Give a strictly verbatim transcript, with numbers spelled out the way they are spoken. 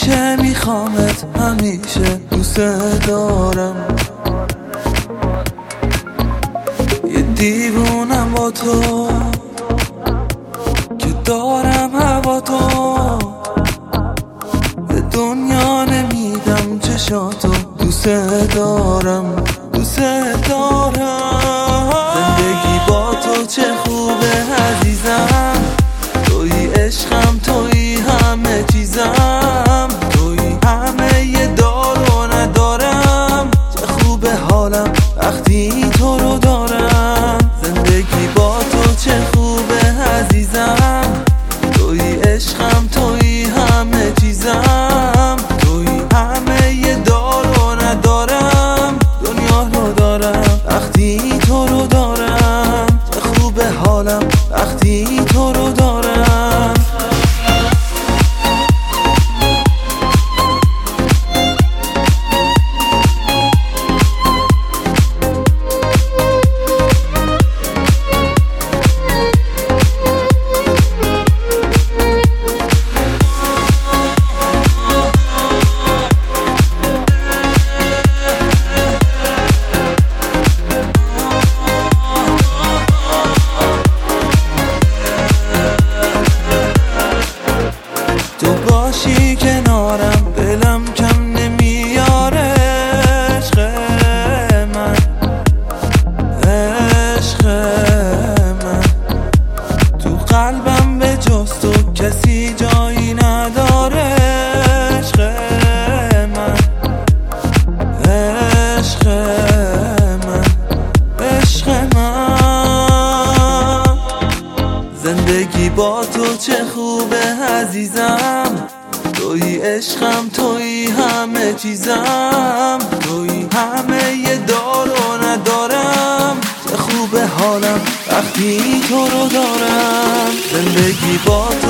که میخوامت همیشه دوست دارم، یه دیوونم با تو که دارم هوا تو، به دنیا نمیدم چشاتو دوست دارم دوست دارم. زندگی با تو چه خوبه عزیزم، توی عشقم توی همه چیزم، توی همه یه دار و ندارم، چه خوبه حالم وقتی تو رو دارم. زندگی با تو چه خوبه عزیزم، توی عشقم توی همه چیزم، توی همه یه دار و ندارم، دنیا رو دارم وقتی تو رو دارم، چه خوبه حالم وقتی تو رو دارم. تو باشی کنارم دلم کم نمیاره، عشق من عشق من، تو قلبم به جز تو کسی جایی نداره، عشق من عشق من عشق من. زندگی با تو چه خوبه عزیزم، توی عشقم توی همه چیزم، توی همه یه دار و ندارم، چه خوبه حالم وقتی تو رو دارم. زندگی با تو